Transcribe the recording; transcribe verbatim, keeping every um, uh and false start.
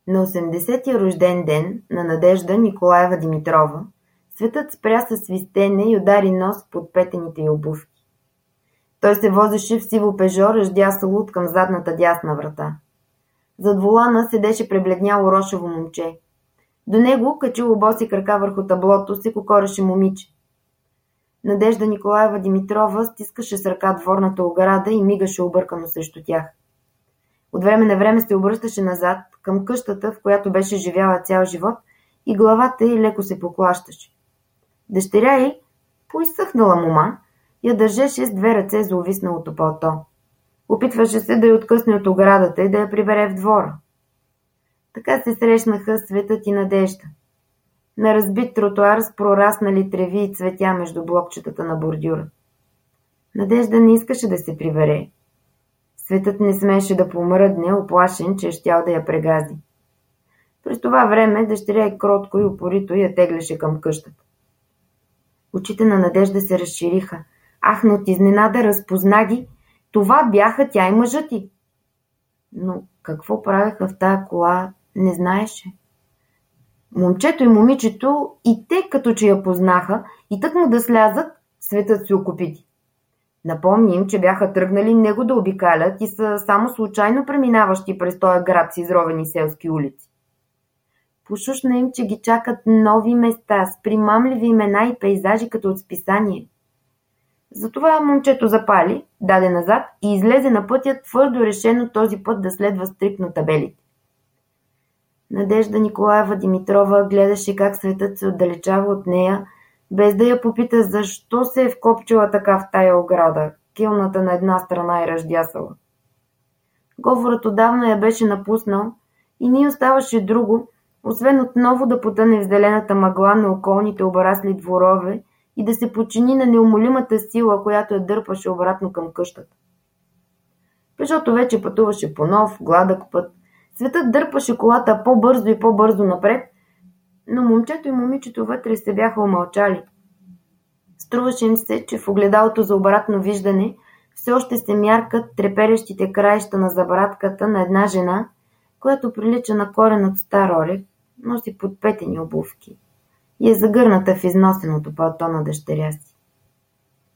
На осемдесетия рожден ден на Надежда Николаева Димитрова светът спря със свистене и удари нос под петените й обувки. Той се возеше в сиво пежо, ръждясало от към задната дясна врата. Зад волана седеше пребледняло рошево момче. До него, качило боси крака върху таблото, се кокореше момиче. Надежда Николаева Димитрова стискаше с ръка дворната ограда и мигаше объркано срещу тях. От време на време се обръщаше назад, към къщата, в която беше живяла цял живот, и главата й леко се поклащаше. Дъщеря й, поизсъхнала мома, я държеше с две ръце за увисналото палто. Опитваше се да я откъсне от оградата и да я прибере в двора. Така се срещнаха Светът и Надежда. На разбит тротоар с прораснали треви и цветя между блокчетата на бордюра. Надежда не искаше да се прибере. Светът не смееше да помръдне, оплашен, че е щял да я прегази. През това време дъщеря й кротко и упорито я теглеше към къщата. Очите на Надежда се разшириха. Ахна от изненада, разпозна ги. Това бяха тя и мъжът й. Но какво правеха в тая кола, не знаеше. Момчето и момичето и те като че я познаха и тък му да слязат, Светът се окопити. Напомни им, че бяха тръгнали него да обикалят и са само случайно преминаващи през този град с изровени селски улици. Пошушна им, че ги чакат нови места с примамливи имена и пейзажи като от списание. Затова момчето запали, даде назад и излезе на пътя, твърдо решено този път да следва стриктно табелите. Надежда Николаева Димитрова гледаше как Светът се отдалечава от нея, без да я попита защо се е вкопчила така в тая ограда, килната на една страна и ръждясала. Говорът отдавна я беше напуснал и не оставаше друго, освен отново да потъне в зелената мъгла на околните обрасли дворове и да се подчини на неумолимата сила, която я дърпаше обратно към къщата. Пежото вече пътуваше по нов, гладък път. Светът дърпаше колата по-бързо и по-бързо напред, но момчето и момичето вътре се бяха умълчали. Струваше им се, че в огледалото за обратно виждане все още се мяркат треперещите краища на забратката на една жена, която прилича на корен от стар орех, носи подпетени обувки и е загърната в износеното палто на дъщеря си.